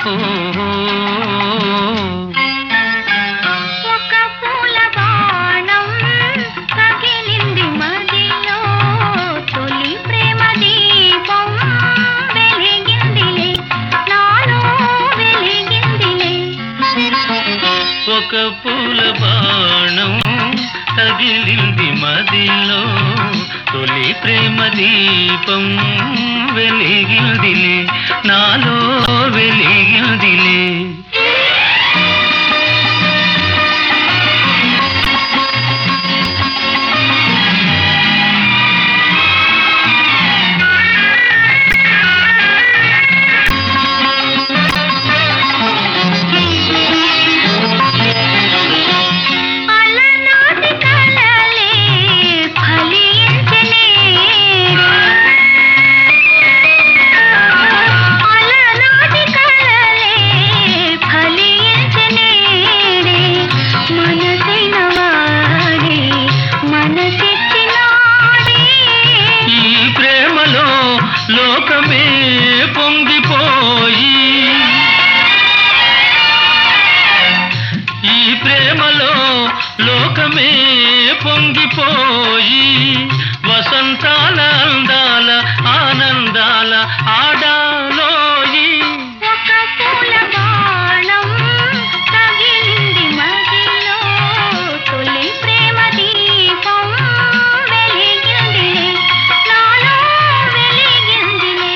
ఓహో ఒక పూల బాణం తగిలింది మదిలో, తొలి ప్రేమ దీపం వెలిగిందిలే, నాలో వెలిగిందిలే. ఒక పూల బాణం తగిలింది మదిలో, తొలి ప్రేమ దీపం వెలిగిందిలే, నాలో వెలిగిందిలే. అలనాటి కలలే ఫలించెనే, అలనాటి కలలే ఫలించెనే, మనసైన వాడే మనసిచ్చినాడే. ఈ ప్రేమలో లోకమే పొంగిపోయి, ఈ ప్రేమలో లోకమే పొంగిపోయి, వసంతాల అందాల ఆనందాల ఆడాలోయి. ఒక పూల బాణం తగిలింది మదిలో, తొలి ప్రేమ దీపం వెలిగిందిలే, నాలో వెలిగిందిలే.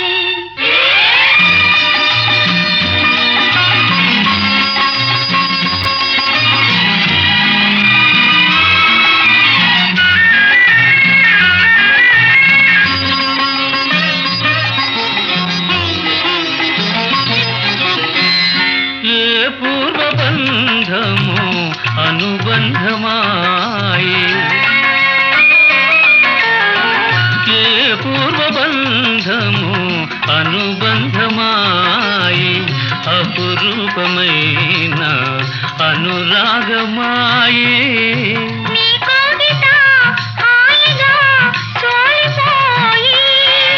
ఏ పూర్వబంధము అనుబంధమాయే, ఏ పూర్వబంధము అనుబంధమాయే, అపురూపమైన అనురాగమాయే. నీ కోగిట హాయిగా సోలిపోయి,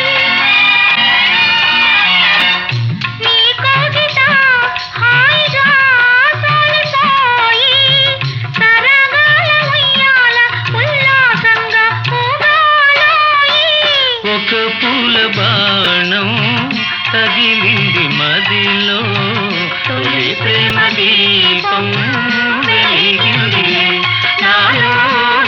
నీ కోగిట హాయిగా సోలిపోయి, సరగాల ఉయ్యాల ఉల్లాసంగా ఊగాలోయి. ఒక పూల బాణం తగిలింది మదిలో, తొలి ప్రేమ దీపం వెలిగింది, నాలో